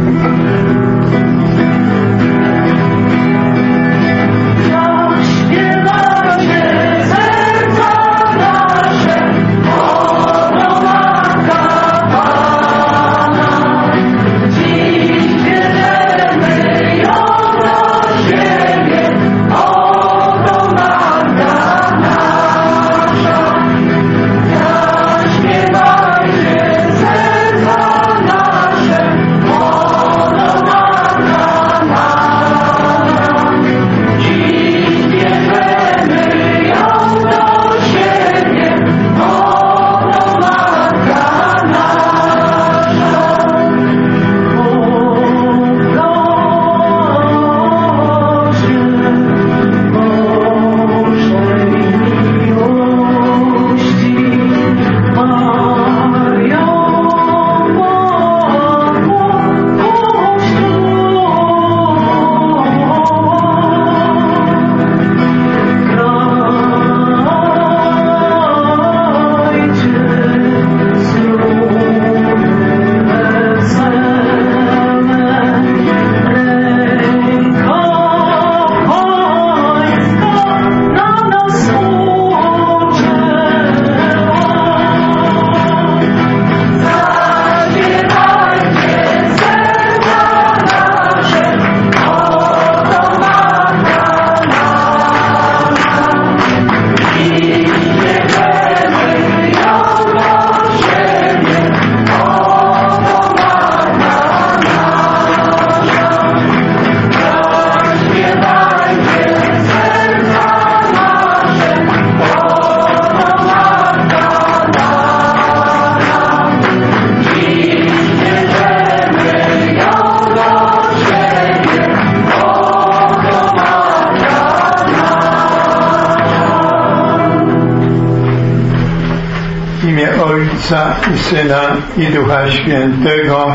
Ojca i Syna i Ducha Świętego.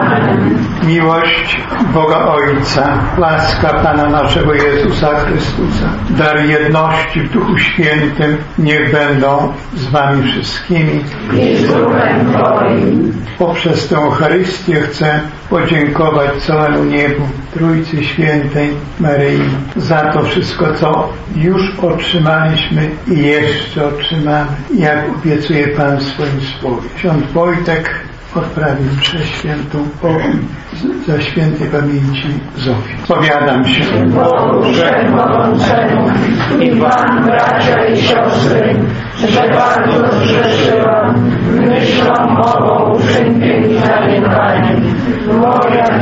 Miłość Boga Ojca, łaska Pana naszego Jezusa Chrystusa, dar jedności w Duchu Świętym niech będą z Wami wszystkimi. I z Duchem Twoim. Poprzez tę Eucharystię chcę podziękować całemu niebu, Trójcy Świętej Maryi za to wszystko, co już otrzymaliśmy i jeszcze otrzymamy, jak obiecuje Pan w swoim słowie. Ksiądz Wojtek odprawił mszę świętą za świętej pamięci Zofii. Powiadam się Bogu Wszechmogącemu i Wam, bracia i siostry, że bardzo zgrzeszyłam myślą, mową, uczynkiem i zaniedbaniem. Moja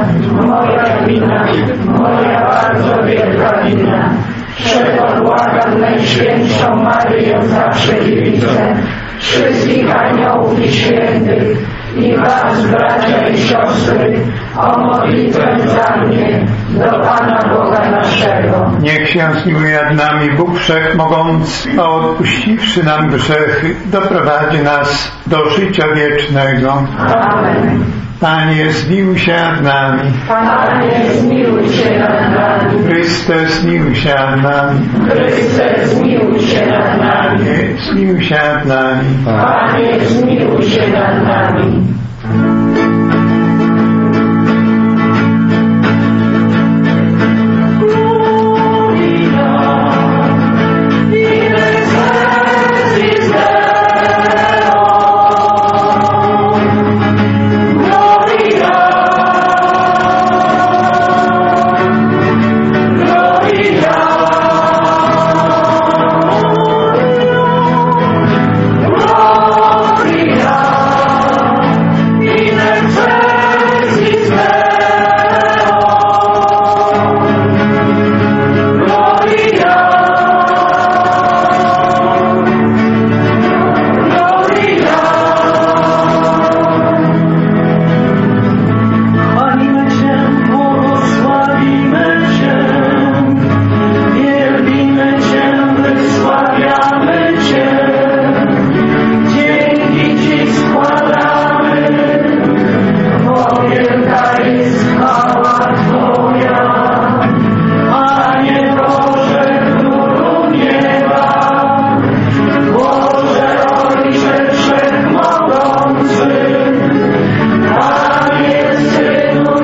wina, moja bardzo wielka wina. Przeto błagam Najświętszą Maryję, zawsze dziewicę, wszystkich aniołów i świętych i Was, bracia i siostry, o modlitwę za mnie do Pana Boga naszego. Niech się zmiłuje nad nami Bóg Wszechmogący, a odpuściwszy nam grzechy, doprowadzi nas do życia wiecznego. Amen. Panie, zmiłuj się nad nami. Panie, zmiłuj się nad nami. Chryste, zmiłuj się nad nami. Chryste, zmiłuj się nad nami. Panie, zmiłuj się nad nami. Panie, zmiłuj się nad nami. Amen.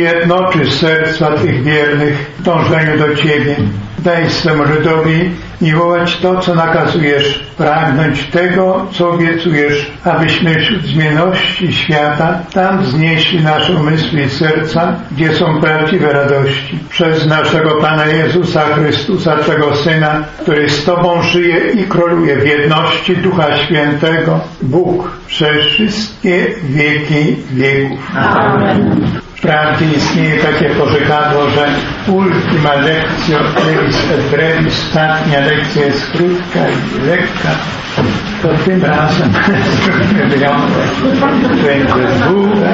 ujednoczy serca tych wiernych w dążeniu do Ciebie. Daj swemu ludowi miłować to, co nakazujesz, pragnąć tego, co obiecujesz, abyśmy wśród zmienności świata tam wznieśli nasze umysły i serca, gdzie są prawdziwe radości. Przez naszego Pana Jezusa Chrystusa, Twego Syna, który z Tobą żyje i króluje w jedności Ducha Świętego, Bóg przez wszystkie wieki wieków. Amen. Wprawdzie istnieje takie porzekadło, że ultima lectio brevis et brevis, ostatnia lekcja jest krótka i lekka. To tym razem zrobimy wyjątek. Będzie długa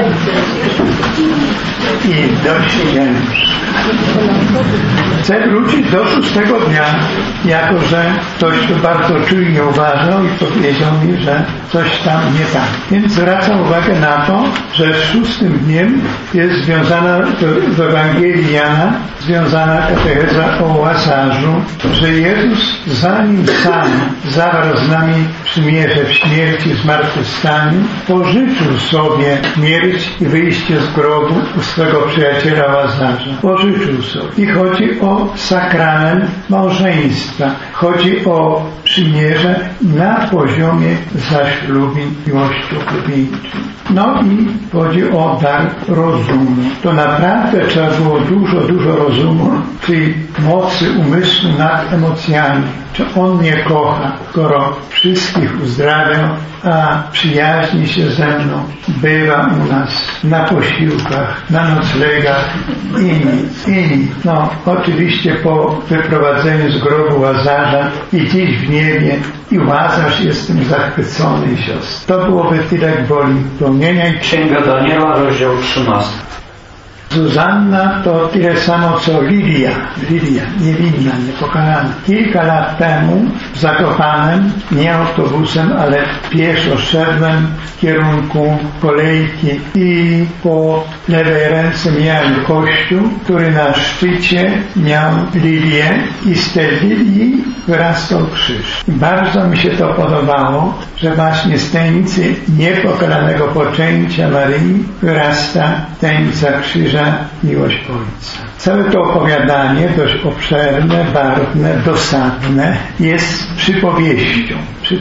i dość ciężka. Chcę wrócić do 6 dnia, jako że ktoś to bardzo czujnie uważał i powiedział mi, że coś tam nie tak. Więc zwracam uwagę na to, że z 6 dniem jest związana w Ewangelii Jana, związana katecheza o łazarzu, że Jezus zanim sam zawarł z nami przymierze w śmierci, zmartwychwstaniu, pożyczył sobie śmierć i wyjście z grobu u swego przyjaciela Łazarza. Pożyczył sobie. I chodzi o sakrament małżeństwa. Chodzi o przymierze na poziomie zaślubin miłości oblubieńczej. No i chodzi o dar rozumu. To naprawdę trzeba było dużo rozumu, czyli mocy umysłu nad emocjami. Czy on mnie kocha, skoro wszystkich uzdrawiał, a przyjaźni się ze mną, bywa u nas na posiłkach, na noclegach i nic. No, oczywiście po wyprowadzeniu z grobu Łazarza i dziś w niebie i Łazarz jest tym zachwycony, siostry. To byłoby tyle gwoli pełnienia. Księga Daniela, rozdział 13. Zuzanna to tyle samo co Lidia, niewinna, niepokalana. Kilka lat temu w Zakopanem, nie autobusem, ale pieszo szedłem w kierunku kolejki i po lewej ręce miałem kościół, który na szczycie miał lilię i z tej lilii wyrastał krzyż. I bardzo mi się to podobało, że właśnie z tajemnicy niepokalanego poczęcia Maryi wyrasta tajemnica krzyża, miłość Ojca. Całe to opowiadanie, dość obszerne, barwne, dosadne, jest przypowieścią.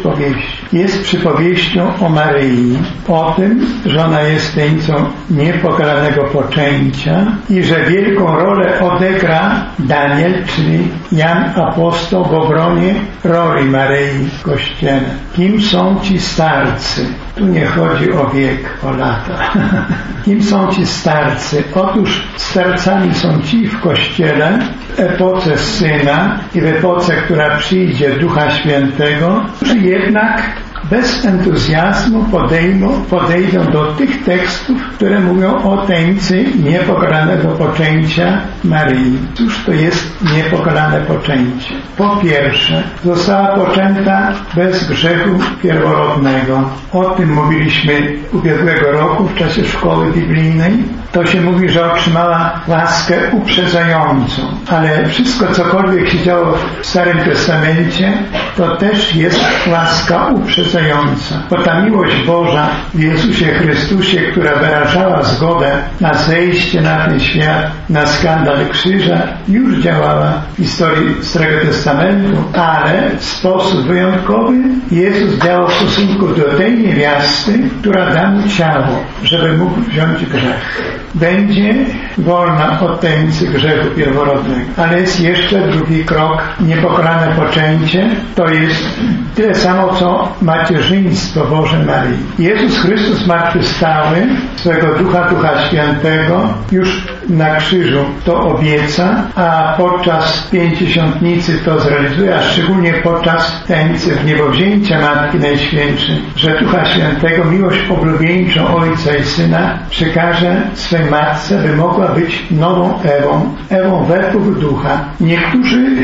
Jest przypowieścią o Maryi, o tym, że ona jest tajemnicą niepokalanego poczęcia i że wielką rolę odegra Daniel, czyli Jan Apostoł w obronie roli Maryi w Kościele. Kim są ci starcy? Tu nie chodzi o wiek, o lata. Kim są ci starcy? Otóż starcami są ci w Kościele w epoce Syna i w epoce, która przyjdzie Ducha Świętego, czy jednak bez entuzjazmu podejdą do tych tekstów, które mówią o tajemnicy niepokalanego poczęcia Maryi. Cóż to jest niepokalane poczęcie? Po pierwsze, została poczęta bez grzechu pierworodnego. O tym mówiliśmy ubiegłego roku w czasie szkoły biblijnej. To się mówi, że otrzymała łaskę uprzedzającą. Ale wszystko, cokolwiek się działo w Starym Testamencie, to też jest łaska uprzedzająca. Bo ta miłość Boża w Jezusie Chrystusie, która wyrażała zgodę na zejście na ten świat, na skandal krzyża, już działała w historii Starego Testamentu, ale w sposób wyjątkowy Jezus działał w stosunku do tej niewiasty, która da mu ciało, żeby mógł wziąć grzech. Będzie wolna od tajemnicy grzechu pierworodnego. Ale jest jeszcze drugi krok, niepokalane poczęcie. To jest tyle samo, co macierzyństwo Boże Maryi. Jezus Chrystus zmartwychwstały, swego Ducha Świętego już na krzyżu to obieca, a podczas pięćdziesiątnicy to zrealizuje, a szczególnie podczas tajemnicy wniebowzięcia Matki Najświętszej, że Ducha Świętego, miłość oblubieńczą Ojca i Syna przekaże swej Matce, by mogła być nową Ewą według Ducha. Niektórzy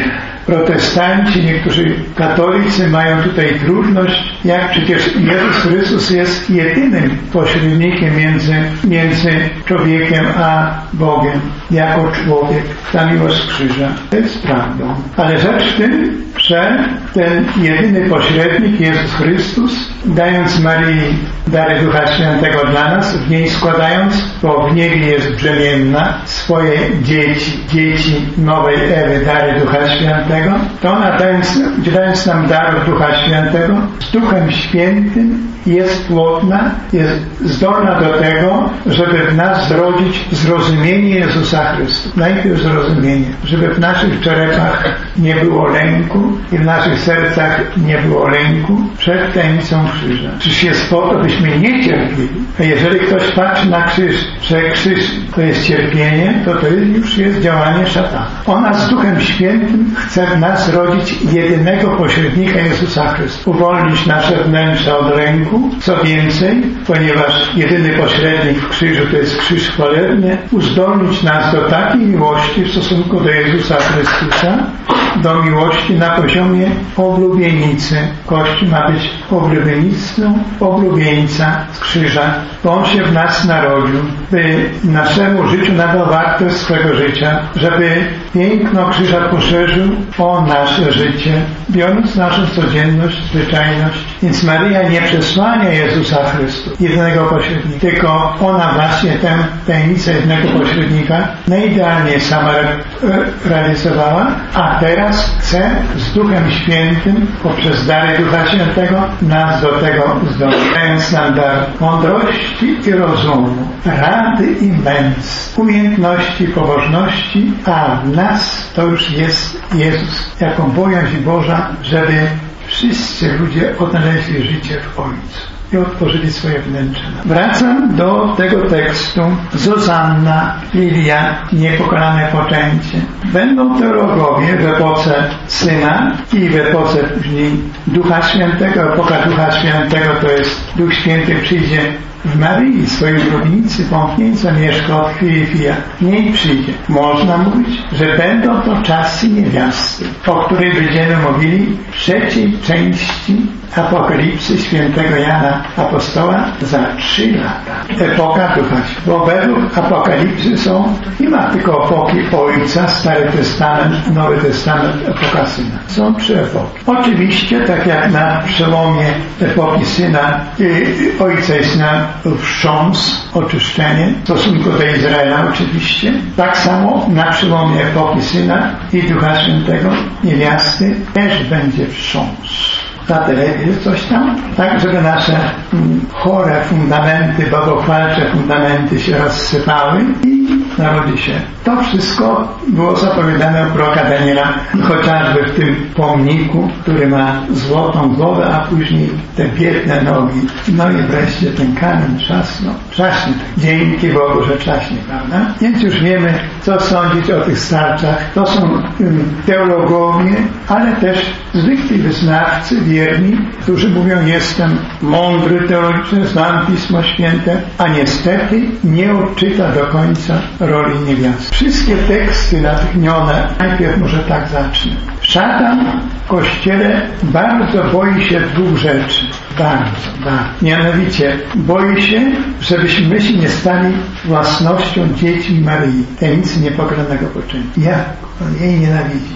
protestanci, niektórzy katolicy mają tutaj trudność, jak przecież Jezus Chrystus jest jedynym pośrednikiem między człowiekiem a Bogiem, jako człowiek, ta miłość krzyża. To jest prawdą. Ale rzecz w tym, że ten jedyny pośrednik, Jezus Chrystus, dając Maryi dary Ducha Świętego dla nas, w niej składając, bo w niebie jest brzemienna, swoje dzieci nowej Ewy, dary Ducha Świętego, to ona udzielając nam darów Ducha Świętego, z Duchem Świętym jest płodna, jest zdolna do tego, żeby w nas zrodzić zrozumienie Jezusa Chrystusa. Najpierw zrozumienie, żeby w naszych czerepach nie było lęku i w naszych sercach nie było lęku przed tajemnicą krzyża. Krzyż jest po to, byśmy nie cierpieli. A jeżeli ktoś patrzy na krzyż, że krzyż to jest cierpienie, to już jest działanie szatana. Ona z Duchem Świętym chce w nas rodzić jedynego pośrednika Jezusa Chrystusa. Uwolnić nasze wnętrze od lęku. Co więcej, ponieważ jedyny pośrednik w krzyżu to jest krzyż chwalebny, uzdolnić nas do takiej miłości w stosunku do Jezusa Chrystusa, do miłości na poziomie oblubienicy. Kościół ma być oblubieńca z krzyża, bo On się w nas narodził, by naszemu życiu nadał wartość swego życia, żeby piękno krzyża poszerzył o nasze życie, biorąc naszą codzienność, zwyczajność. Więc Maryja nie przesłania Jezusa Chrystusa, jedynego pośrednika, tylko ona właśnie tę tajemnicę jednego pośrednika najidealniej sama realizowała, a teraz chce z Duchem Świętym poprzez dary Ducha Świętego nas do tego zdolnić, dając nam dar mądrości i rozumu, rady i męstwa, umiejętności, pobożności, a w nas to już jest Jezus, jaką bojaźń Boża, żeby wszyscy ludzie odnaleźli życie w Ojcu i otworzyli swoje wnętrze. Wracam do tego tekstu. Zuzanna, Lilia, niepokonane poczęcie. Będą teologowie w epoce Syna i w epoce później Ducha Świętego. Epoka Ducha Świętego to jest Duch Święty przyjdzie w Maryi, swojej grobnicy, pomknięcia mieszka od chwili chwila. W niej przyjdzie. Można mówić, że będą to czasy niewiasty, o której będziemy mówili w trzeciej części Apokalipsy świętego Jana Apostoła za 3 lata. Epoka Ducha Świętego. Bo według Apokalipsy nie ma tylko epoki Ojca, Stary Testament, Nowy Testament, epoka Syna. Są 3 epoki. Oczywiście, tak jak na przełomie epoki Syna, Ojca i Syna wstrząs, oczyszczenie w stosunku do Izraela oczywiście. Tak samo na przełomie epoki Syna i Ducha Świętego, niewiasty, też będzie wstrząs. Na telewizji coś tam, tak żeby nasze chore fundamenty, bałwochwalcze fundamenty się rozsypały i narodzi się. To wszystko było zapowiadane u proroka Daniela, chociażby w tym pomniku, który ma złotą głowę, a później te biedne nogi. No i wreszcie ten kamień trzasnął. Trzaśnie. Dzięki Bogu, że trzaśnie, prawda? Więc już wiemy, co sądzić o tych starczach. To są teologowie, ale też zwykli wyznawcy, wierni, którzy mówią, jestem mądry teologicznie, znam Pismo Święte, a niestety nie odczyta do końca roli niewiasty. Wszystkie teksty natchnione, najpierw może tak zacznę. Szatan w Kościele bardzo boi się 2 rzeczy. Bardzo. Mianowicie boi się, żebyśmy my się nie stali własnością dzieci Maryi, tajemnicy niepokonanego poczęcia. Jak on jej nienawidzi?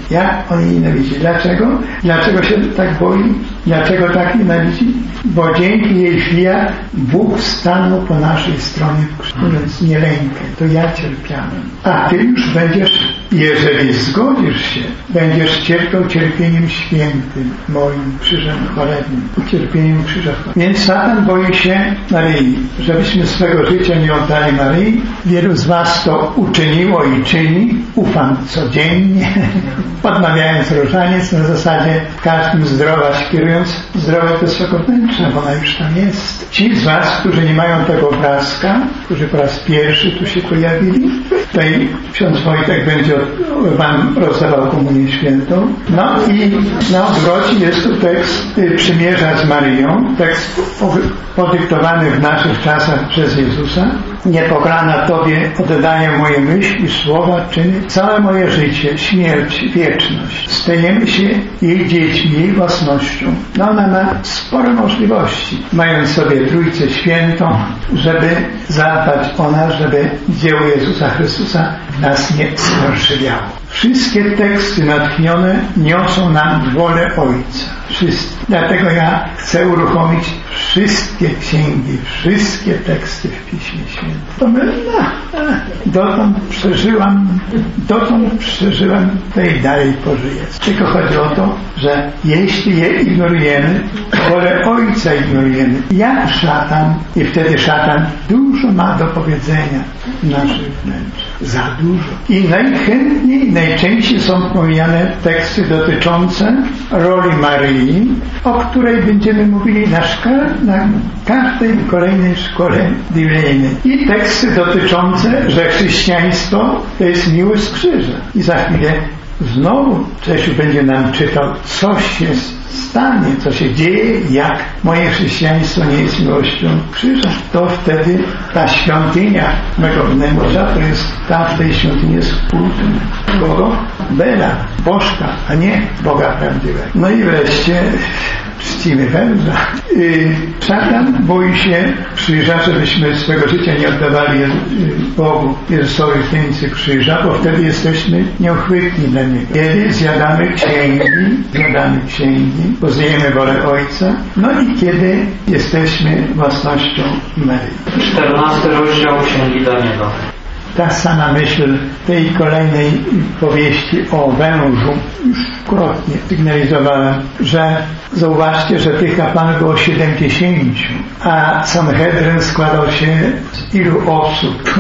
Dlaczego? Dlaczego się tak boi? Dlaczego tak nienawidzi? Bo dzięki jej chwilach Bóg stanął po naszej stronie, mówiąc nie lękaj, to ja cierpiałem. A ty już będziesz, jeżeli zgodzisz się, będziesz cierpiał cierpieniem świętym, moim krzyżem chwalebnym, cierpieniem krzyża chwalebnym. Więc szatan boi się Maryi, żebyśmy swego życia nie oddali Maryi. Wielu z was to uczyniło i czyni, ufam codziennie, odmawiając różaniec na zasadzie każdym zdrowaś, kierując zdrowe do swego wnętrza, bo ona już tam jest. Ci z was, którzy nie mają tego obrazka, którzy po raz pierwszy tu się pojawili, tutaj ksiądz Wojtek będzie Wam rozdawał komunię świętą. No i na odwrocie jest tu tekst przymierza z Maryją, tekst podyktowany w naszych czasach przez Jezusa. Niepokalana Tobie oddaję moje myśli, słowa, czyny, całe moje życie, śmierć, wieczność. Stajemy się jej dziećmi, jej własnością. No ona ma spore możliwości, mając sobie Trójcę Świętą, żeby zadbać o nas, żeby dzieło Jezusa Chrystusa w nas nie sfarszywiało. Wszystkie teksty natchnione niosą nam wolę Ojca. Wszystkie. Dlatego ja chcę uruchomić wszystkie księgi, wszystkie teksty w Piśmie Świętym. To my, dotąd przeżyłem, to i dalej pożyję. Tylko chodzi o to, że jeśli je ignorujemy, wolę Ojca ignorujemy, jak szatan, i wtedy szatan dużo ma do powiedzenia w naszych wnętrzach. Za dużo. I najczęściej są pomijane teksty dotyczące roli Maryi, o której będziemy mówili na każdej kolejnej szkole biblijnej. I teksty dotyczące, że chrześcijaństwo to jest miłość z krzyża. I za chwilę znowu Czesiu będzie nam czytał, co się stanie, co się dzieje, jak moje chrześcijaństwo nie jest miłością krzyża. To wtedy ta świątynia mego wnętrza, to jest tam w tej świątyni jest kultem kogo? Bela, Bożka, a nie Boga prawdziwego. No i wreszcie czcimy węża. Szatan boi się krzyża, żebyśmy swego życia nie oddawali Bogu, Jezusowi w tajemnicy krzyża, bo wtedy jesteśmy nieuchwytni dla Niego. Kiedy zjadamy księgi, poznajemy wolę Ojca, no i kiedy jesteśmy własnością Maryi. 14 rozdział Księgi Daniela. Ta sama myśl tej kolejnej powieści o wężu już wielokrotnie sygnalizowałem, że zauważcie, że tych kapłanów było 70, a Sanhedryn składał się z ilu osób?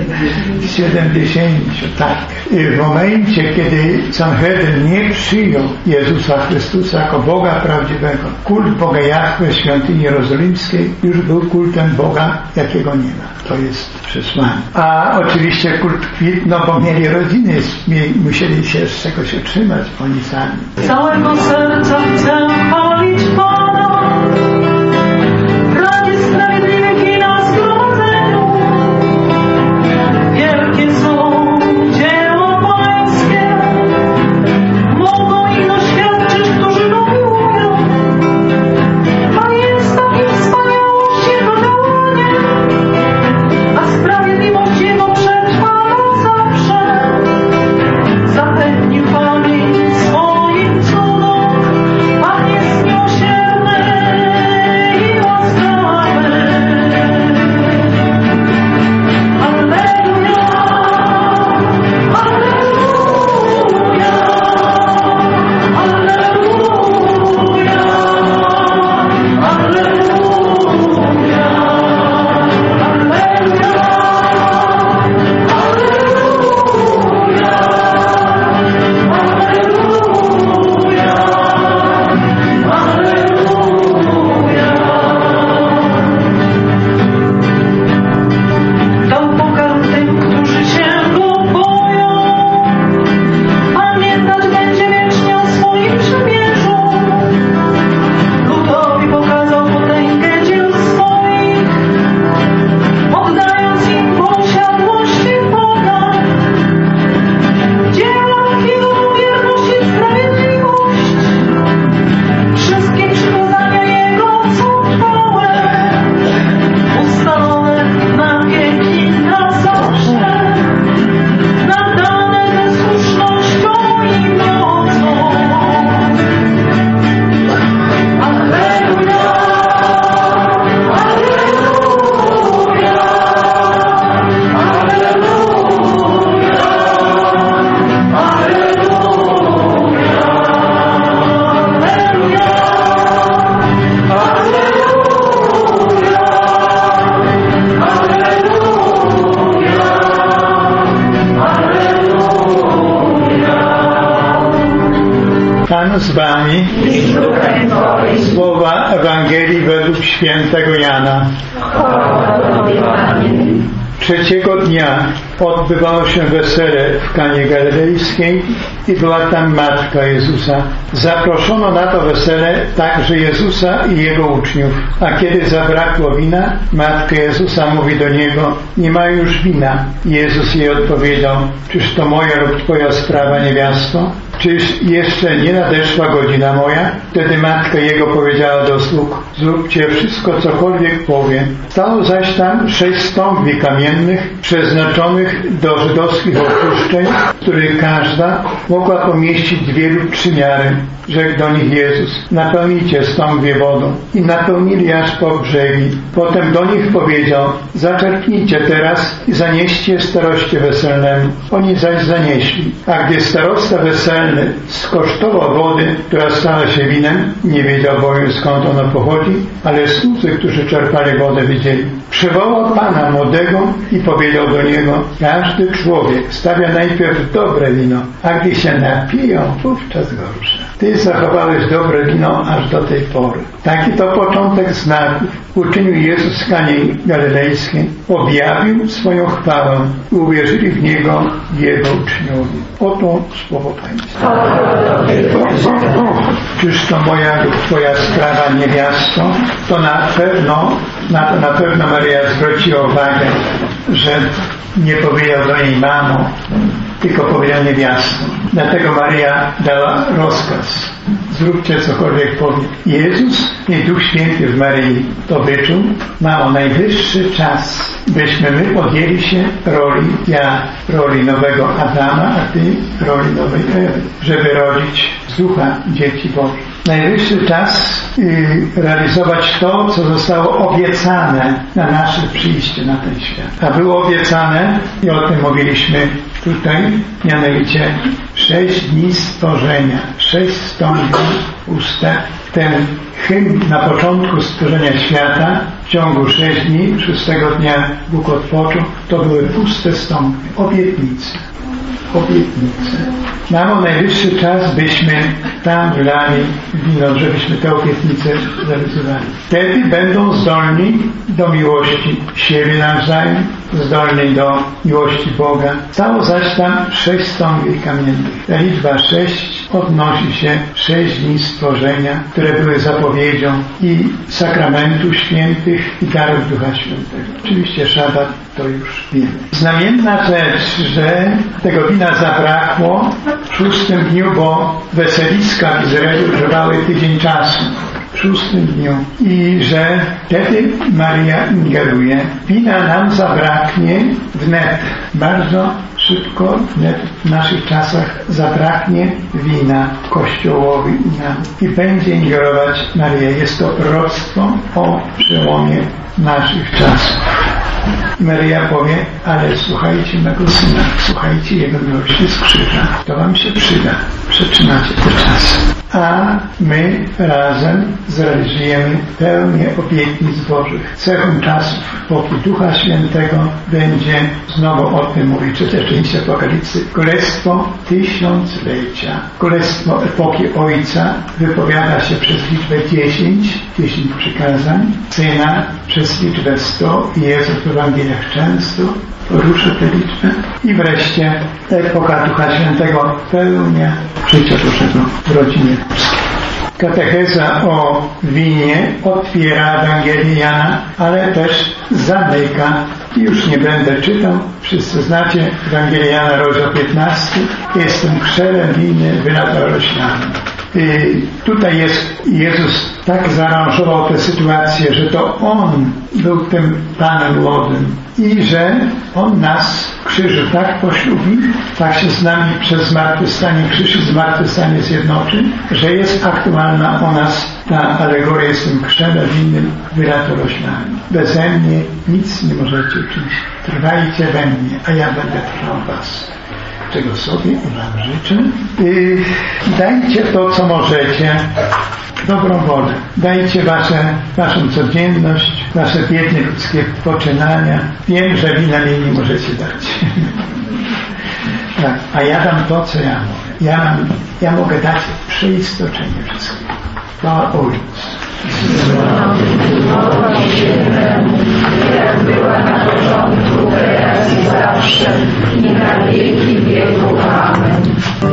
70, tak. I w momencie, kiedy Sanhedryn nie przyjął Jezusa Chrystusa jako Boga prawdziwego, kult Boga Jahwe w świątyni jerozolimskiej już był kultem Boga, jakiego nie ma. To jest przesłanie. A oczywiście kult kwitł, no bo mieli rodziny, musieli się z czegoś utrzymać, oni sami. Całego serca chcę chwalić Pana, prawie sprawiedliwych i na zgromadzeniu. Wielkie są dzieła Pańskie, mogą ich doświadczyć, którzy Go miłują. Pan jest taki wspaniałość Jego działanie, a sprawiedliwość Jego przetrwa na zawsze. Zapewnił pamięć swoim cudom, Pan jest miłosierny i łaskawy. Alleluja, alleluja, alleluja, alleluja, dał pokarm tym, którzy się Go boją. Pamiętać będzie wiecznie o swoim przymierzu. Ludowi pokazał potęgę dzieł swoich, oddając im posiadłości Boga. Dzieła Jego wierność i sprawiedliwość, wszystkie przykazania Jego są trwałe, ustalone na wieki, na zawsze, nadane ze słusznością i mocą. Alleluja, alleluja, alleluja, Pan z wami. Słowa Ewangelii według świętego Jana. Trzeciego dnia odbywało się wesele w Kanie Galilejskiej i była tam matka Jezusa. Zaproszono na to wesele także Jezusa i Jego uczniów. A kiedy zabrakło wina, matka Jezusa mówi do Niego: nie ma już wina. Jezus jej odpowiedział: czyż to moja lub Twoja sprawa, niewiasto? Czyż jeszcze nie nadeszła godzina moja? Wtedy matka Jego powiedziała do sług: zróbcie wszystko, cokolwiek powie. Stało zaś tam 6 stągwi kamiennych, przeznaczonych do żydowskich opuszczeń, w których każda mogła pomieścić 2 lub 3 miary. Rzekł do nich Jezus: napełnijcie stągwie wodą. I napełnili aż po brzegi. Potem do nich powiedział: zaczerpnijcie teraz i zanieście staroście weselnemu. Oni zaś zanieśli. A gdy starosta weselny skosztował wody, która stała się winem, nie wiedział bowiem, skąd ono pochodzi, ale słudzy, którzy czerpali wodę, widzieli. Przywołał Pana młodego i powiedział do niego: każdy człowiek stawia najpierw dobre wino, a gdy się napiją, wówczas gorsze. Ty zachowałeś dobre wino aż do tej pory. Taki to początek znaków uczynił Jezus w Kanie Galilejskiej. Objawił swoją chwałę i uwierzyli w Niego Jego uczniowie. Oto słowo Pańskie. Czyż to moja lub Twoja sprawa, niewiasto? To na pewno Maryja zwróciła uwagę, że nie powiedział do niej mamo, tylko powiedział niewiasto. Dlatego Maryja dała rozkaz: zróbcie cokolwiek powie. Jezus i Duch Święty w Maryi to wyczuł. Mamo, najwyższy czas, byśmy my podjęli się roli, ja roli nowego Adama, a Ty roli nowej Ewy, żeby rodzić z ducha dzieci Bożych. Najwyższy czas realizować to, co zostało obiecane na nasze przyjście na ten świat. A było obiecane, i o tym mówiliśmy tutaj, mianowicie 6 dni stworzenia, 6 stągwi puste. Ten hymn na początku stworzenia świata, w ciągu 6 dni, 6 dnia Bóg odpoczął, to były puste stągwie, obietnice. Mamo, najwyższy czas, byśmy tam wlali wino, żebyśmy te obietnice zrealizowali. Wtedy będą zdolni do miłości siebie nawzajem, zdolni do miłości Boga. Stało zaś tam 6 stągwi kamiennych. Ta liczba 6 odnosi się 6 dni stworzenia, które były zapowiedzią i sakramentu świętych i darów Ducha Świętego. Oczywiście szabat to już wiemy. Znamienna rzecz, że tego wina zabrakło w 6 dniu, bo weseliska w Izraelu trwały tydzień czasu. W 6 dniu. I że wtedy Maryja ingeruje. Wina nam zabraknie wnet. Bardzo szybko, wnet w naszych czasach zabraknie wina Kościołowi nam. I będzie ingerować Maryja. Jest to proroctwo o przełomie naszych czasów. Maryja powie: ale słuchajcie mego Syna, słuchajcie Jego miłości z krzyża. To wam się przyda. Przetrzymacie te czasy. A my razem zrealizujemy pełnię obietnic Bożych. Cechą czasów epoki Ducha Świętego będzie, znowu o tym mówi trzecia część Apokalipsy, Królestwo Tysiąclecia. Królestwo epoki Ojca wypowiada się przez liczbę 10 przykazań, Syna przez liczbę 100 i Jezus w Ewangeliach często porusza tę liczbę. I wreszcie epoka Ducha Świętego, pełnia życia Bożego w rodzinie ludzkiej. Katecheza o winie otwiera Ewangelię Jana, ale też zamyka. Już nie będę czytał. Wszyscy znacie Ewangelię Jana, rozdział 15. Jestem krzewem winy wylata roślami. Tutaj jest Jezus tak zaaranżował tę sytuację, że to On był tym Panem młodym i że On nas w krzyżu tak poślubi, tak się z nami przez zmartwychwstanie, krzyż i zmartwychwstanie zjednoczy, że jest aktualna o nas ta alegoria: jestem krzewem winnym wylato roślami. Beze mnie nic nie możecie uczynić. Trwajcie we mnie, a ja będę trwał w was. Czego sobie i wam życzę. Dajcie to, co możecie, dobrą wolę. Dajcie waszą codzienność, wasze biedne ludzkie poczynania. Wiem, że wy na mnie nie możecie dać. Tak, a ja dam to, co ja mogę. Ja mogę dać przeistoczenie wszystkiego. Chwała Ojcu. jak była na początku, teraz i zawsze, i na wieki wieków. Amen.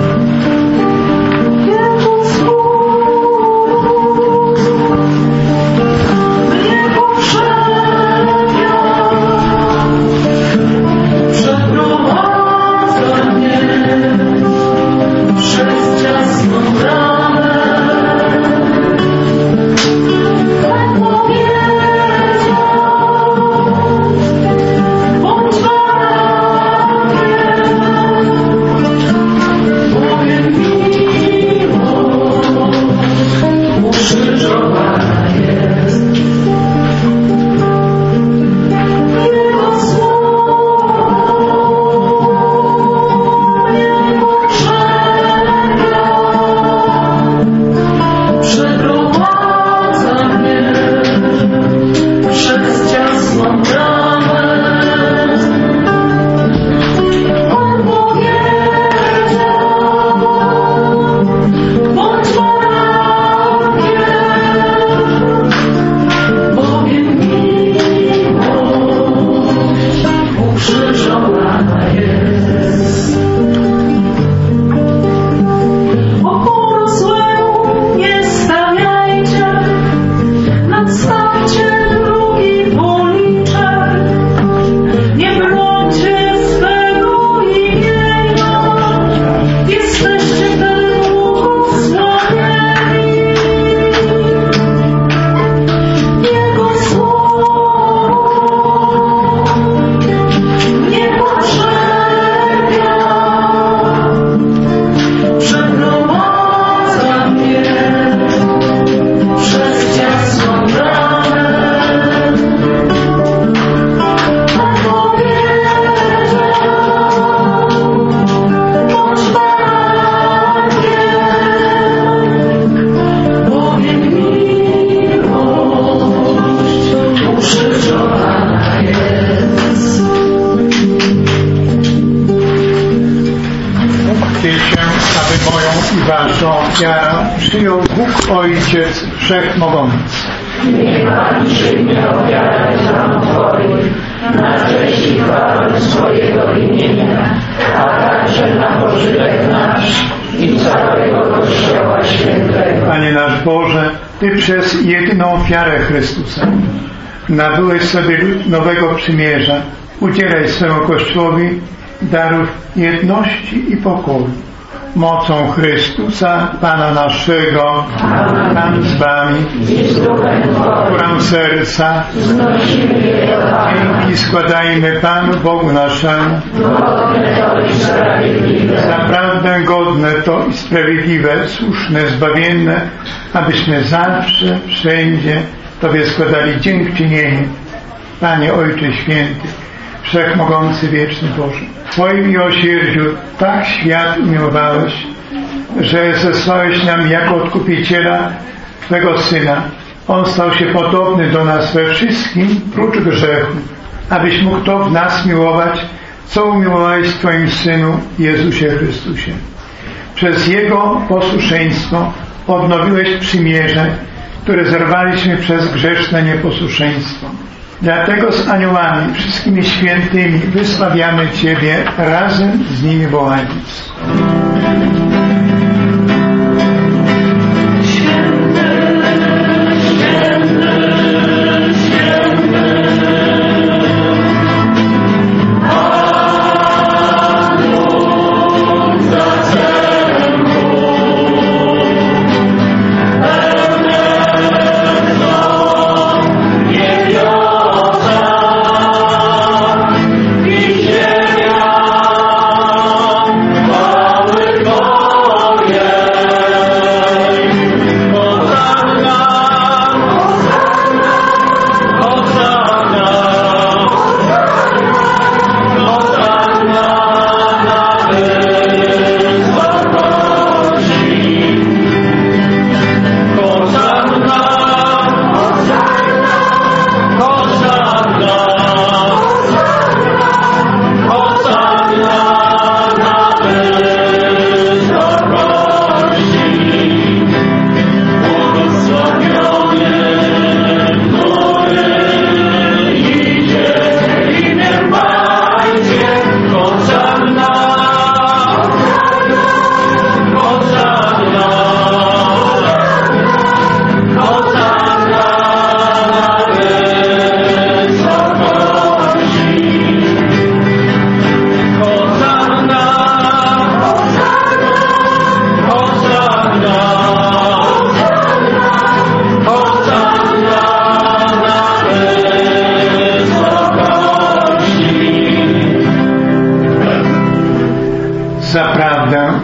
Przyjął Bóg Ojciec Wszechmogący. Niech Pan przyjmie ofiarę rąk Twoich, na cześć i chwałę swojego imienia, a także na pożytek nasz i całego Kościoła Świętego. Panie nasz Boże, Ty przez jedną ofiarę Chrystusa nabyłeś sobie lud nowego przymierza. Udzielaj swemu Kościołowi darów jedności i pokoju. Mocą Chrystusa, Pana naszego, Pan z Wami, którą serca, dzięki składajmy Panu Bogu naszemu. Zaprawdę godne to i sprawiedliwe, słuszne, zbawienne, abyśmy zawsze, wszędzie Tobie składali dziękczynienie. Panie Ojcze Święty, Wszechmogący, Wieczny Boże, w Twoim miłosierdziu tak świat umiłowałeś, że zesłałeś nam jako Odkupiciela Twego Syna. On stał się podobny do nas we wszystkim, prócz grzechu, abyś mógł to w nas miłować, co umiłowałeś w Twoim Synu Jezusie Chrystusie. Przez Jego posłuszeństwo odnowiłeś przymierze, które zerwaliśmy przez grzeszne nieposłuszeństwo. Dlatego z aniołami, wszystkimi świętymi wysławiamy Ciebie razem z nimi wołając. Go!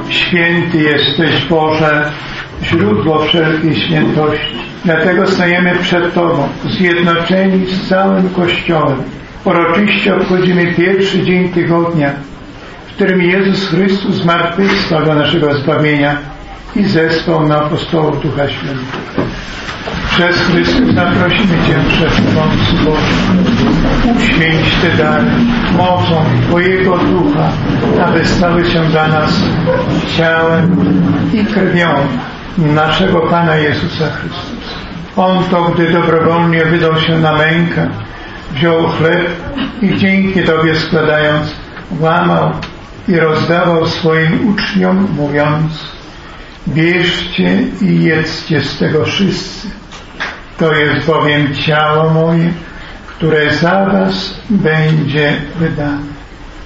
Święty jesteś, Boże, źródło wszelkiej świętości. Dlatego stajemy przed Tobą, zjednoczeni z całym Kościołem. Uroczyście obchodzimy pierwszy dzień tygodnia, w którym Jezus Chrystus zmartwychwstał do naszego zbawienia i zesłał na apostołów Ducha Świętego. Przez Chrystusa prosimy Cię, Wszechmogący Boże, uświęć te dary mocą Twojego Ducha, aby stały się dla nas ciałem i krwią naszego Pana Jezusa Chrystusa. On to, gdy dobrowolnie wydał się na mękę, wziął chleb i dzięki Tobie składając, łamał i rozdawał swoim uczniom, mówiąc: bierzcie i jedzcie z tego wszyscy. To jest bowiem ciało moje, które za was będzie wydane.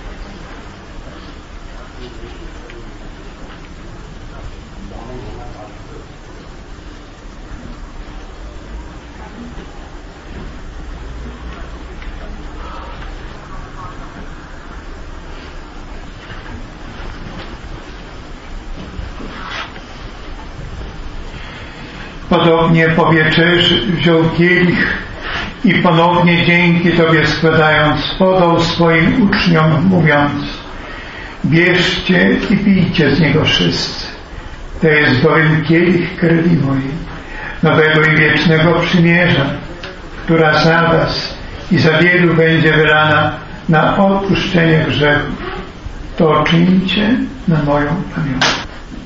Podobnie po wieczerzy wziął kielich i ponownie dzięki Tobie składając, podał swoim uczniom, mówiąc: bierzcie i pijcie z niego wszyscy. To jest bowiem kielich krwi mojej, nowego i wiecznego przymierza, która za was i za wielu będzie wylana na odpuszczenie grzechów. To czyńcie na moją pamiątkę.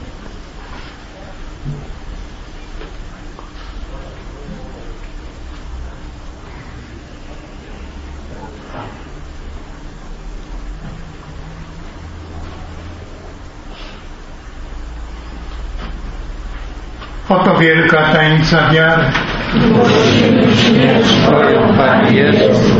Oto wielka tajemnica wiary. Głosimy śmierć Twoją, Panie Jezus.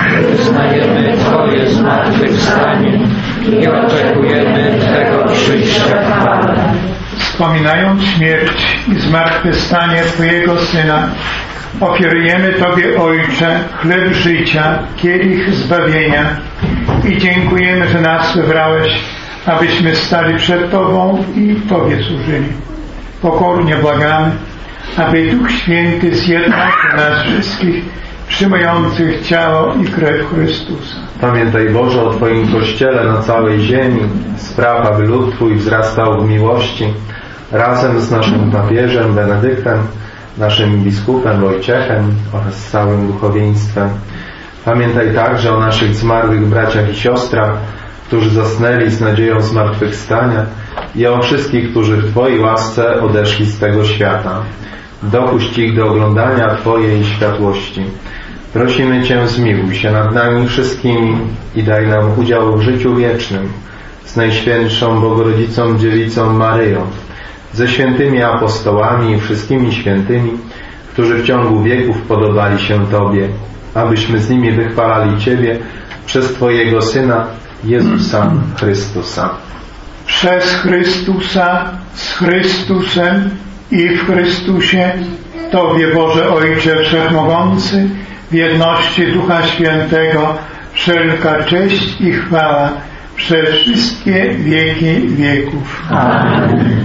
Wyznajemy Twoje zmartwychwstanie i oczekujemy Twego przyjścia w chwale. Wspominając śmierć i zmartwychwstanie Twojego Syna, ofiarujemy Tobie, Ojcze, chleb życia, kielich zbawienia i dziękujemy, że nas wybrałeś, abyśmy stali przed Tobą i Tobie służyli. Pokornie błagamy, aby Duch Święty zjednoczył nas wszystkich, przyjmujących ciało i krew Chrystusa. Pamiętaj, Boże, o Twoim Kościele na całej ziemi, spraw, aby lud Twój wzrastał w miłości, razem z naszym papieżem Benedyktem, naszym biskupem Wojciechem oraz całym duchowieństwem. Pamiętaj także o naszych zmarłych braciach i siostrach, którzy zasnęli z nadzieją zmartwychwstania, i o wszystkich, którzy w Twojej łasce odeszli z tego świata. Dopuść ich do oglądania Twojej światłości. Prosimy Cię, zmiłuj się nad nami wszystkimi i daj nam udział w życiu wiecznym z Najświętszą Bogorodzicą Dziewicą Maryją, ze świętymi apostołami i wszystkimi świętymi, którzy w ciągu wieków podobali się Tobie, abyśmy z nimi wychwalali Ciebie przez Twojego Syna, Jezusa Chrystusa. Przez Chrystusa, z Chrystusem i w Chrystusie, Tobie, Boże Ojcze Wszechmogący, w jedności Ducha Świętego, wszelka cześć i chwała przez wszystkie wieki wieków. Amen.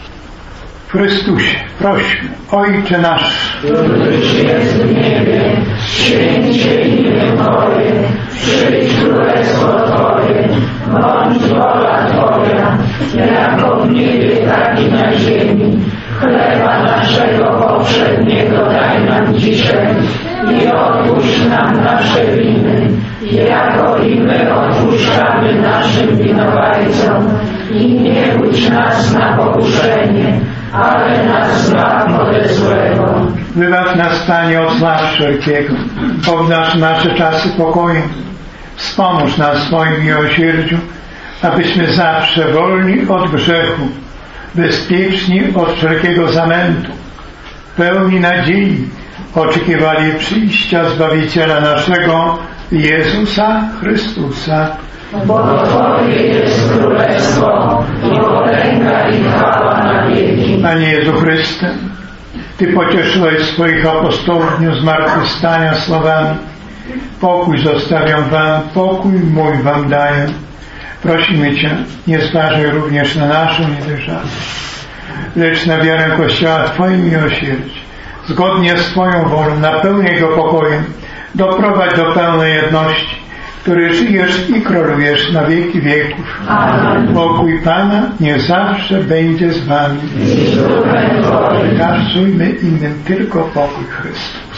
W Chrystusie prośmy, Ojcze nasz, któryś jest w niebie, święć się imię Twoje, przyjdź królestwo Twoje, bądź wola Twoja, jako w niebie, tak i na ziemi. Chleba naszego powszedniego daj nam dzisiaj i odpuść nam nasze winy, jako i my odpuszczamy naszym winowajcom. I nie budź nas na pokuszenie, ale nas zbaw ode złego. wybaw nas, Panie, od zła wszelkiego, obdarz nasze czasy pokojem, wspomóż nas w swoim miłosierdziu, abyśmy zawsze wolni od grzechu, bezpieczni od wszelkiego zamętu, pełni nadziei oczekiwali przyjścia Zbawiciela naszego, Jezusa Chrystusa. Bo Twoje jest królestwo i potęga i chwała na wieki. Panie Jezu Chryste, Ty pocieszyłeś swoich apostołów w dniu zmartwychwstania słowami: pokój zostawiam wam, pokój mój wam daję. Prosimy Cię, nie zważaj również na naszą niedojrzałość, lecz na wiarę Kościoła Twoim miłosierdzie, zgodnie z Twoją wolą, napełnij Go pokojem, doprowadź do pełnej jedności, który żyjesz i królujesz na wieki wieków. Amen. Pokój Pana niech zawsze będzie z Wami. Przekazujmy innym tylko pokój Chrystusa.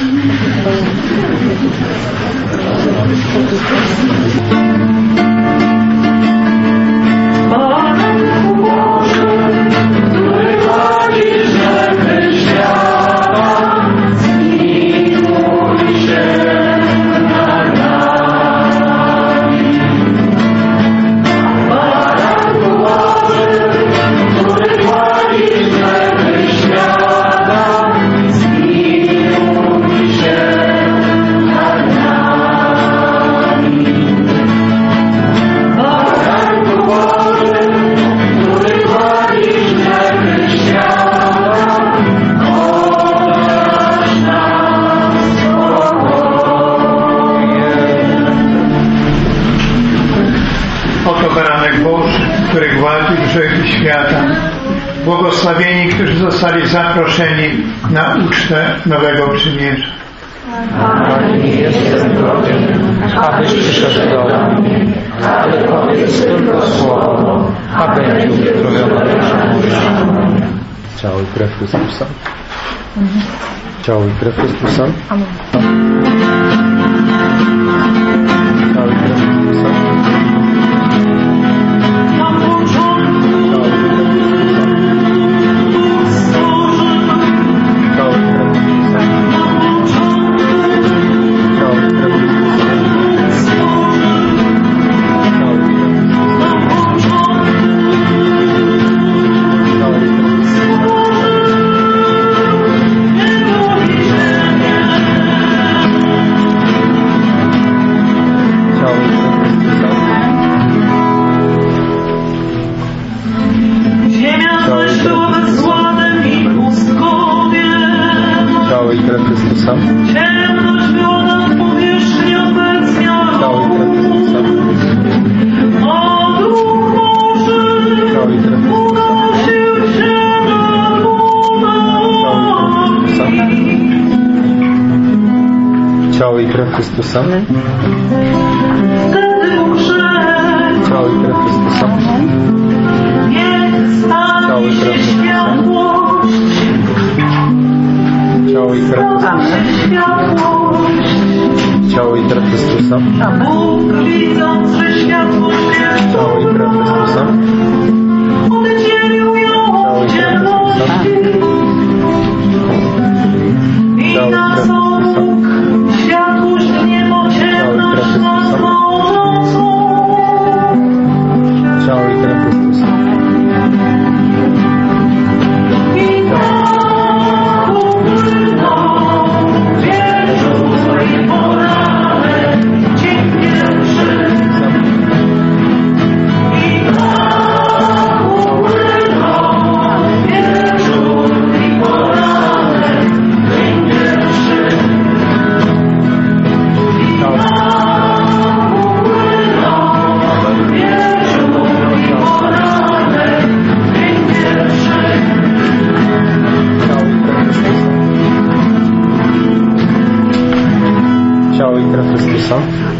Który gładzi grzechy świata. Błogosławieni, którzy zostali zaproszeni na ucztę nowego przymierza. Panie, nie jestem godzien, abyś przyszedł do mnie, ale powiedz tylko słowo, a będzie uzdrowiona dusza moja. Ciało i krew Chrystusa. Ciało i krew Chrystusa. Amen. Ciało i krew Chrystusa. Ciemność była nad powierzchnią obecnią. O Duch Boży unosił się nad wodami. Ciało i krew Chrystusa. Wtedy ugrzech. Ciało i krew Chrystusa. Niech stanie się światłość. Ciało i krew Chrystusa. Ciało i krew Chrystusa. Bóg, widząc, że światłość jest, Ciało i krew Chrystusa. oddzielił ją od ciemności. I na co Bóg światłość w niebo, ciemność nazwał nocą. Ciało i krew Chrystusa. I tak upłynął wieczór i poranek, dzień pierwszy. I tak upłynął wieczór i poranek, dzień pierwszy. I tak upłynął wieczór i poranek, dzień pierwszy. Ciało i krew Chrystusa.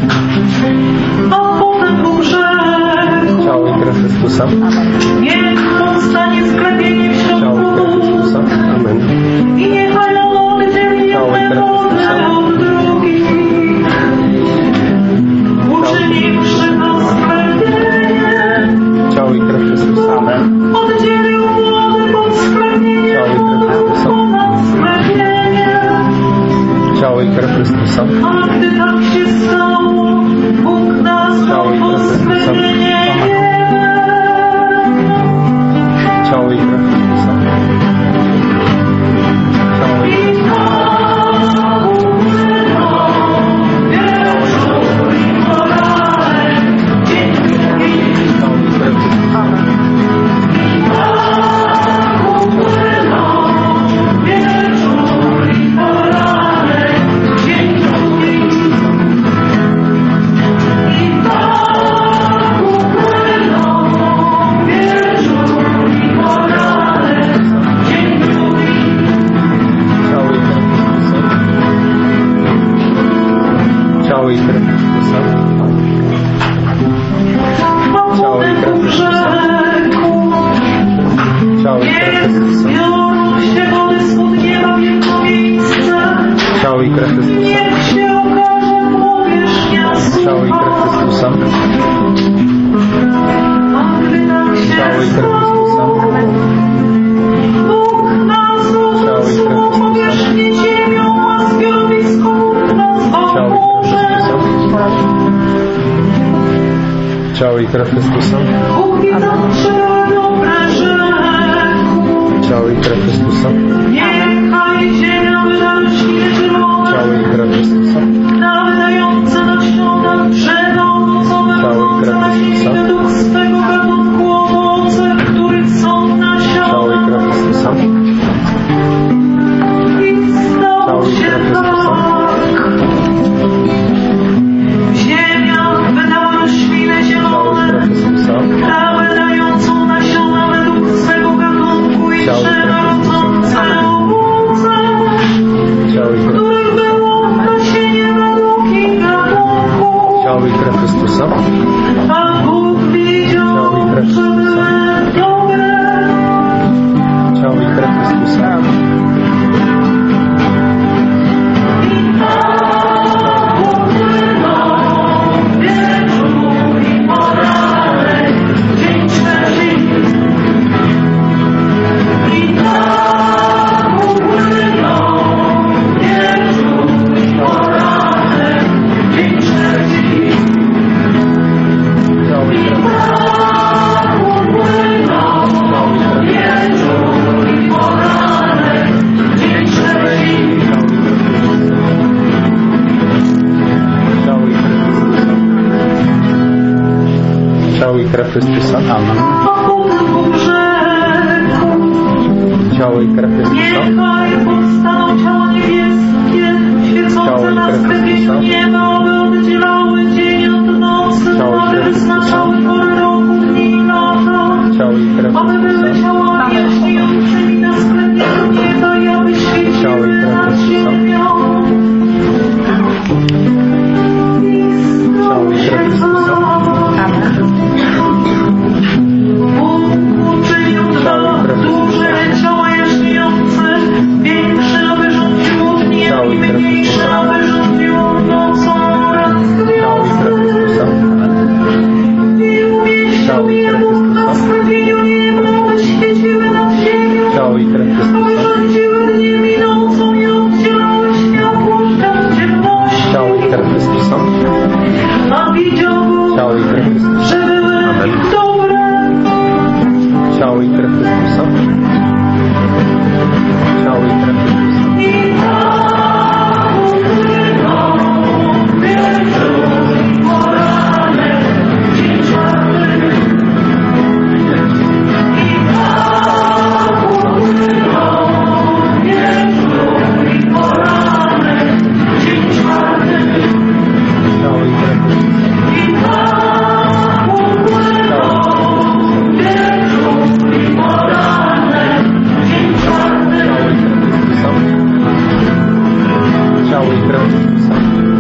A potem grzech. Ciało i krew Chrystusa. Niech powstanie sklepienie w Ciało i krew środku. Chrystusa. Amen. I niechaj oddzieli jednego od drugich. Uczyniwszy to sklepienie, Ciało i krew Chrystusa. Amen. oddzielił młodych od sklepienia, ponad sklepienie. Ciało i krew Chrystusa. A gdy tak się stało, Bóg nazwał to sklepienie. Ciało i krew Chrystusa. Ciało i krew I tak krew Chrystusa. Bóg widząc, że były dobre rzekł. Ciało i krew Chrystusa. Niechaj ziemia wyda rośliny zielone. Ciało i krew Chrystusa. Wydające nasiona drzewa owocowe, rodzące nasienie według swego gatunku, owoce, których są nasiona. Ciało i krew Chrystusa. I stało się tak. Ziemia wydała rośliny zielone, trawę dającą nasiona według swego gatunku i drzewa rodzące owoce, których było nasienie według ich gatunku. Ciało i krew Chrystusa. A Bóg widział, że były dobre. Ciało i krew Chrystusa. Ciało i krew Chrystusa. Amen. Ciało i krew Chrystusa. Niechaj powstaną ciała niebieskie, świecące na sklepieniu nieba, aby oddzielały dzień od nocy, aby wyznaczały pory roku, dni i lata, aby były ciałami jaśniejącymi na sklepieniu nieba i aby świeciły nad ziemią. Ciało i krew Chrystusa. Duże ciała jaśniejące, większe, aby rządziło dniem i mniejsze, aby rządziło nocą oraz gwiazdą. I umieścił je Bóg na sklepieniu nieba, aby świeciły nad ziemią, aby rządziły dniem i nocą i oddzielały światłość od ciemności. A widział Bóg, że były dobre. Ciało i krew Chrystusa. Ciało i krew Chrystusa. I tak upłynął wieczór i poranek, dzień czwarty. I tak upłynął wieczór i poranek, dzień czwarty. Ciało i krew Chrystusa. I tak upłynął wieczór i poranek, dzień czwarty. Ciało i krew Chrystusa.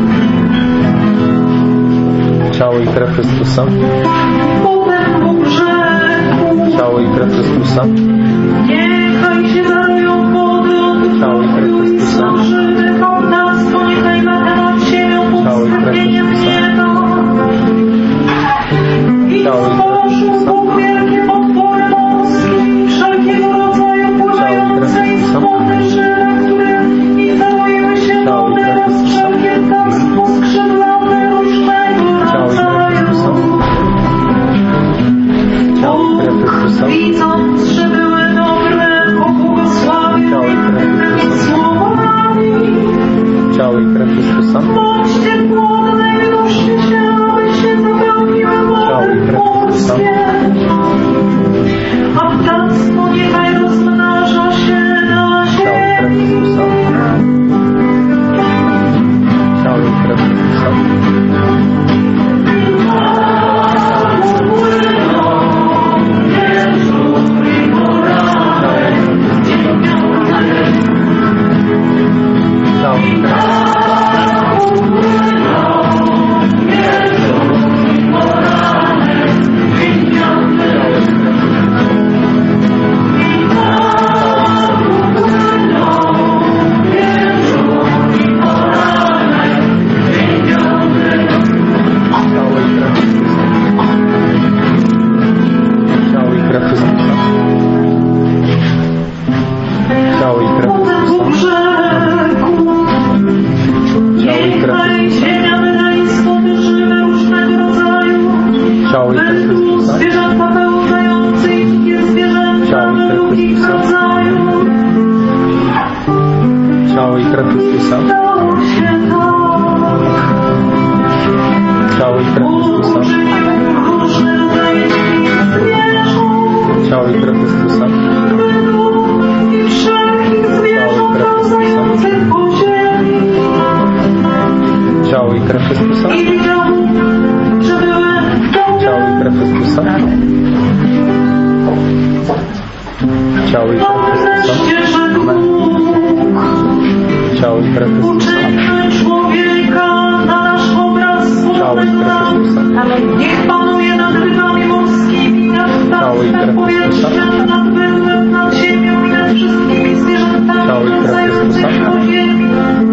Ciało i krew Chrystusa. Potem Bóg rzekł, Ciało i krew Chrystusa. niechaj się darują wody od Ciało i krew Chrystusa. żywych obdarstwo, niechaj lata nad ziemią pod sklepieniem nieba. I stworzył Bóg wielkie potwory morskie, wszelkiego rodzaju pływające i słone żyły, które i załoiły się do nieba, wszelkie ptactwo skrzydlate różnego rodzaju. Bóg, widząc, że były dobre, Chrystusa. Ciało i krew Chrystusa. Ciało i krew Chrystusa. Ciało i krew Chrystusa. Ciało i krew Chrystusa. Ciało i krew Chrystusa. Ciało i krew Chrystusa. Ciało i krew Chrystusa. Ciało i krew Chrystusa. Niech panuje nad rybami morskimi, nad ptactwem powietrznym, nad węglem, nad ziemią i nad wszystkimi zwierzętami wracającymi po ziemi.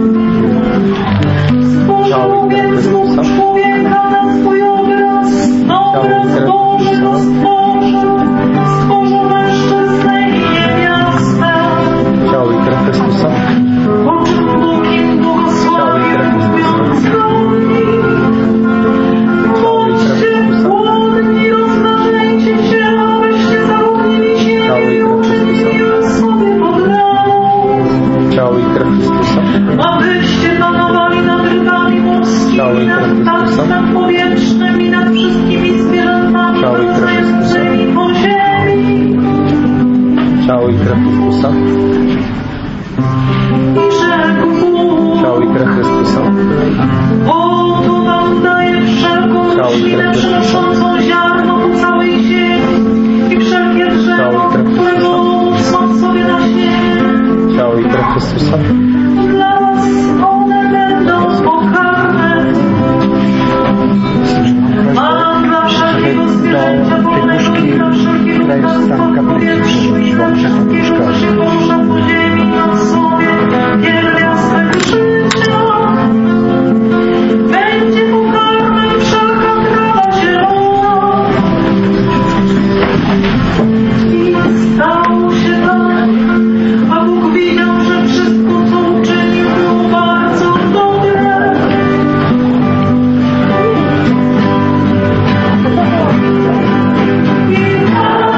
Stworzył więc Bóg człowieka na swój obraz, stworzył, stworzył mężczyznę i niewiastę. Ciało i krew Chrystusa. Po czym Bóg im błogosławił, mówiąc do nich: bądźcie płodni, rozmnażajcie się, abyście zapełnili ziemię i uczynili ją sobie poddaną. Ciało i krew Chrystusa. Abyście panowali nad rybami morskimi, nad ptactwem powietrznym i nad wszystkimi zwierzętami wracającymi po ziemi. Ciało i krew Chrystusa. I rzekł Bóg: Ciało i krew Chrystusa. oto wam daję wszelką roślinę przynoszącą ziarno po całej ziemi i wszelkie drzewo, którego owoc ma w sobie nasienie. Ciało i krew Chrystusa. Dla was one będą pokarmem, a dla wszelkiego zwierzęcia polnego i dla wszelkiego ptactwa powietrznego i dla wszystkiego, co się porusza po ziemi na sobie pierwiastek życia. Będzie pokarmem wszelka trawa zielona. I stało się tak, a Bóg widział, że wszystko, co uczynił, było bardzo dobre. I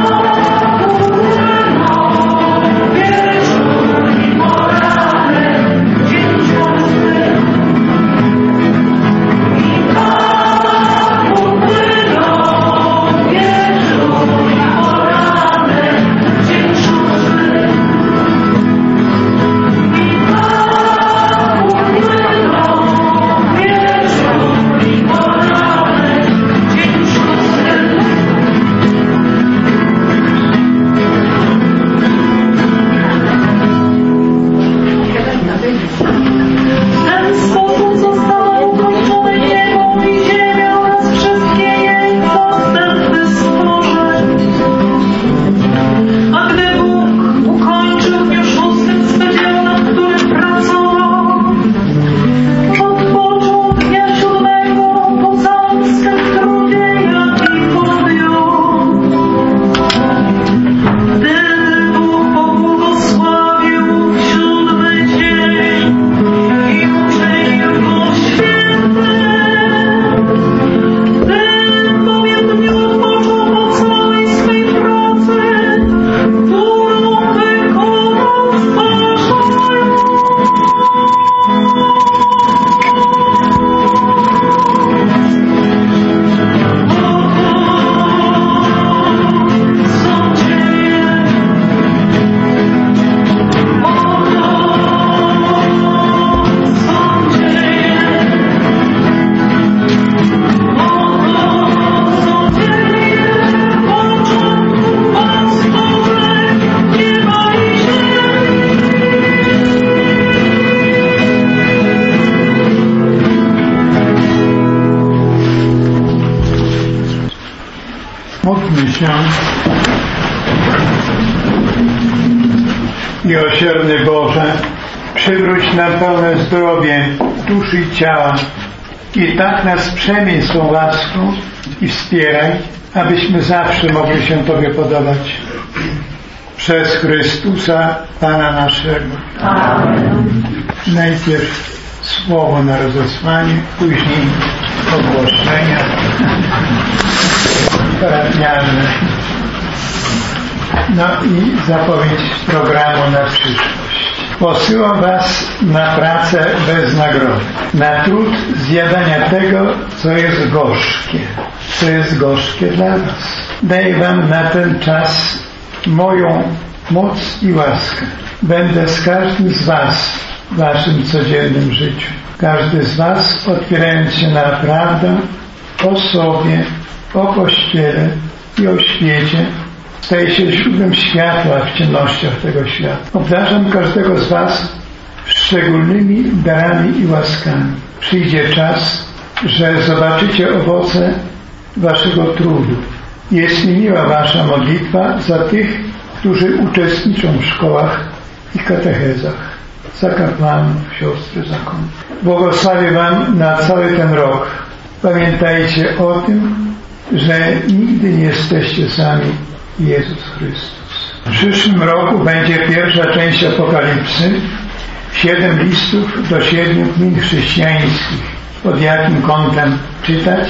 w ten sposób zostało ukończone niebo i ziemia oraz wszystkie jej podstępy stworzeń. A gdy Bóg ukończył w dniu 6 swe dzieło, nad którym pracował, odpoczął dnia 7 po całym swym trudzie, jaki podjął. Wtedy Bóg pobłogosławił 7 dzień i uczynił go świętym. Tym bowiem dniu odpoczął po całej swej pracy, którą wykonał stwarzając. Módlmy się. Miłosierny Boże, przywróć nam pełne zdrowie duszy i ciała i tak nas przemień swą łaską i wspieraj, abyśmy zawsze mogli się Tobie podobać. Przez Chrystusa Pana naszego. Amen. Najpierw słowo na rozesłanie, później ogłoszenia parafialne. No i zapowiedź programu na przyszłość. Posyłam was na pracę bez nagrody, na trud zjadania tego, co jest gorzkie dla was. Daję wam na ten czas moją moc i łaskę. Będę z każdym z was w waszym codziennym życiu. Każdy z was, otwierając się na prawdę o sobie, o Kościele i o świecie, staje się źródłem światła w ciemnościach tego świata. Obdarzam każdego z was szczególnymi darami i łaskami. Przyjdzie czas, że zobaczycie owoce waszego trudu. Jest mi miła wasza modlitwa za tych, którzy uczestniczą w szkołach i katechezach, za kapłanów, siostry zakonu. Błogosławię wam na cały ten rok. Pamiętajcie o tym, że nigdy nie jesteście sami. Jezus Chrystus. W przyszłym roku będzie pierwsza część Apokalipsy, 7 listów do 7 gmin chrześcijańskich. Pod jakim kątem czytać?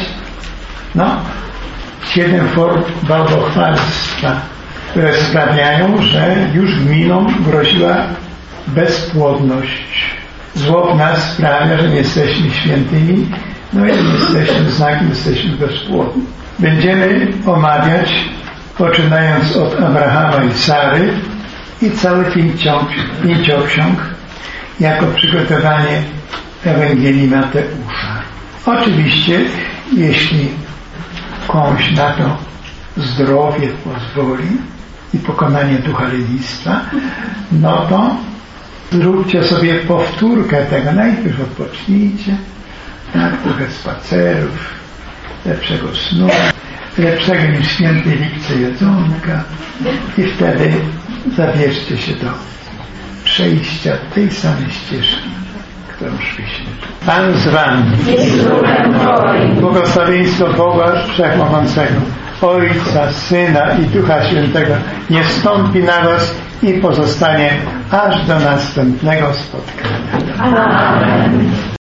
7 form bałwochwalstwa, które sprawiają, że już gminom groziła bezpłodność. Zło w nas sprawia, że nie jesteśmy świętymi, i jesteśmy znakiem, jesteśmy bezpłodni. Będziemy omawiać, poczynając od Abrahama i Sary i cały pięcioksiąg jako przygotowanie Ewangelii Mateusza. Oczywiście, jeśli komuś na to zdrowie pozwoli i pokonanie ducha lenistwa, to zróbcie sobie powtórkę tego. Najpierw odpocznijcie, trochę spacerów, lepszego snu, lepszego niż świętej lipce jedzonka i wtedy zabierzcie się do przejścia tej samej ścieżki, którą szliśmy. Pan z wami. Błogosławieństwo Boga Wszechmogącego, Ojca, Syna i Ducha Świętego nie stąpi na was i pozostanie aż do następnego spotkania. Amen.